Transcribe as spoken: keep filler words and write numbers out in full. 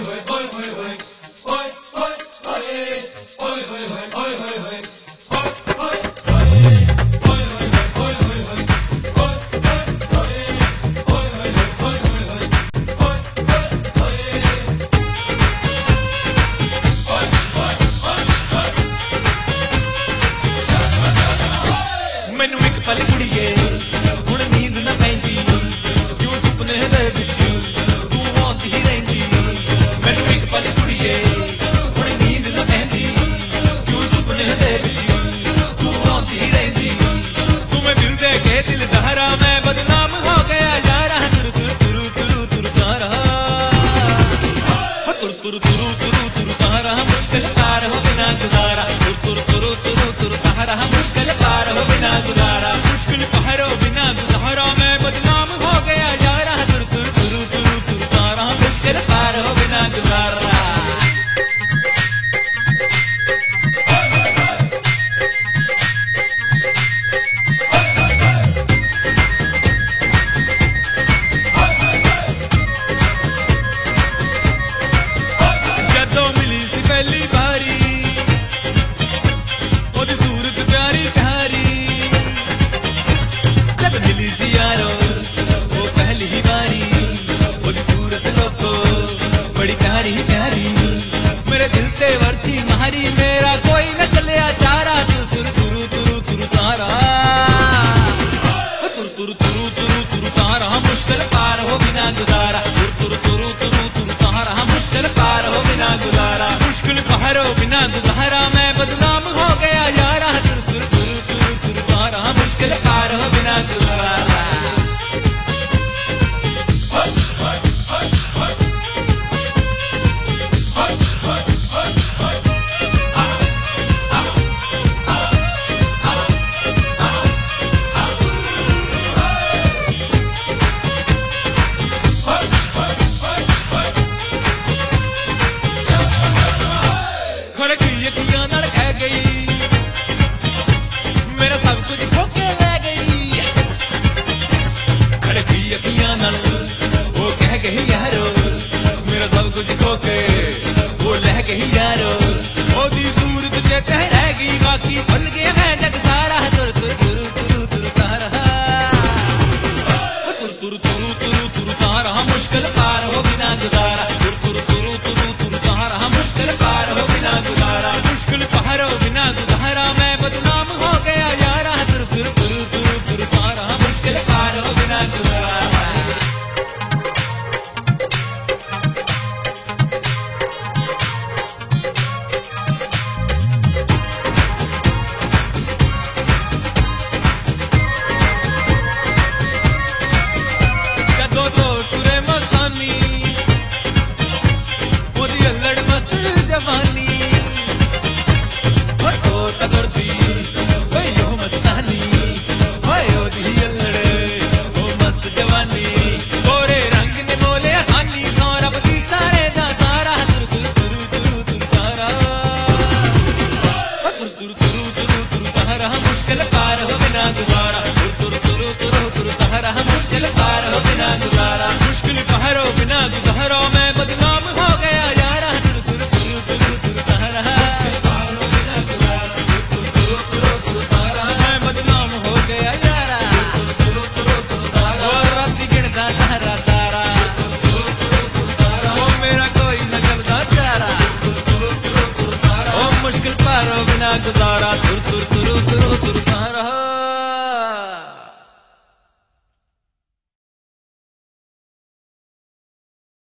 मैनू एक पल कुड़िए हुण नींद ना पैंदी क्यों सुपने दे विच तू आउंदी ही रहिंदी। मैनू एक पल कुड़िए हुण नींद ना पैंदी क्यों सुपने दे विच तू आउंदी ही रहिंदी। तू मैं दिल दे के दिल दहरा मैं बदनाम हो गया यारा तुर तुर तुरु तुरु तुरु तारा तुर तुर तुरु तुरु तुरु तारा मुश्किल पार हो बिना गुजारा तुर तुर तुरु तुरु तुरु तारा मुश्किल पार हो बिना गुजारा मुश्किल पहरो बिना गुजारा मैं बदनाम हो गया यारा तुर तुर तुरु तुरु तुरु तारा मुश्किल पार हो बिना गुजारा। जदों मिली सी पहली बारी ओदी सूरत प्यारी प्यारी जब मिली सी यारो वो पहली ही बारी ओदी सूरत लोको बड़ी प्यारी प्यारी मेरे दिल ते वर्षी मारी मेरा कोई न चलिया चारा तुर तुरु तुरु तुरु तारा तुर तुरु तुरु तुरु तुरु तारा मुश्किल पार हो बिना गुजारा तुर तुरु तुरु तुरु तुरु तारा मुश्किल पार हो बिना गुजारा मुश्किल पार हो बिना गुजारा मैं बदनाम हो गया यारा तुर तुर तुरु तुरु तुरु तारा मुश्किल पार हो बिना गुजारा। खड़क यकियां नाल कह गई मेरा सब कुछ खो के ले गई खड़क यकियां नाल वो कह गई यारो मेरा सब कुछ खो के वो ले गई यारो ओदी सूरत च कह रह गई बाकी भूल गया मैं जग सारा तुर तुर तुरु तुरु तुरु तारा तुर तुर तुरु तुरु तुरु तारा मुश्किल पार हो बिना गुजारा तुर तुर तुरु तुरु तुरु तारा मुश्किल पार हो बिना गुजारा मुश्किल पार हो बिना गुजारा मैं बदनाम हो गया यारा तुर तुर तुरु तुरु तुरु तारा मुश्किल पार हो बिना गुजारा। जदों तो तुरे मस्तानी ओदी अल्लड़ मस्त जवानी तो तगड़दी यो मस्तानी ओदी अल्लड़ ओ मस्त जवानी गोरे रंग ने बोले हानी सौ रब दी सारे दा सारा तुर तुर तुरु तुरु तुरु तारा तुर तुर तुरु तुरु तुरु तारा मुश्किल पार हो बिना गुजारा तुर तुर तुरु तुरु तुरु तारा मुश्किल पार हो बिना गुजारा मुश्किल पार हो बिना गुजारा मैं बदनाम हो गया यारा तुर तुर तुरु तुरु तुरु तारा मुश्किल पार हो बिना गुजारा तुर तुर तुरु तुरु तारा मैं बदनाम हो गया यारा तुर तुर तुरु तुरु तारा और राती गिनदा तारा तारा तुर तुर तुरु तुरु तारा ओ मेरा कोई न करदा चारा तुर तुर तुरु तुरु तारा ओ मुश्किल पार हो बिना गुजारा तुर तुर तुरु तुरु